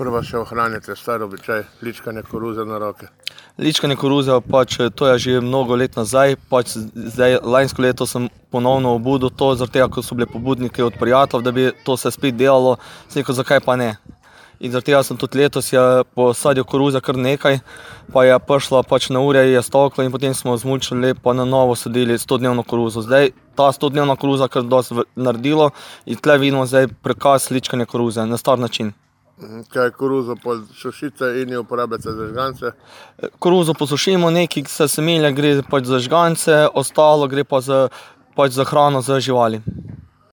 Sprva še ohranjate star običaj ličkanja koruze na roke. Ličkanje koruze, pač to je že mnogo let nazaj, pač zdaj lansko leto sem ponovno obudil to, zaradi tega, ko so bili pobudniki od prijateljev, da bi to se spet delalo, sem rekel, zakaj pa ne. In zaradi tega sem tudi letos posadil koruze kar nekaj, pa je prišla pač na urje, je stoklo in potem smo zmulčili pa na novo sadili 100-dnevno koruzo. Zdaj ta 100-dnevna koruza kar dosti naredilo in tle vidimo zdaj prikaz ličkanja koruze na star način. Kaj koruzo sušite in jo uporabljate za žgance? Koruzo posušimo, nekaj semelja gre pač za žgance, ostalo gre pa za hrano za živali.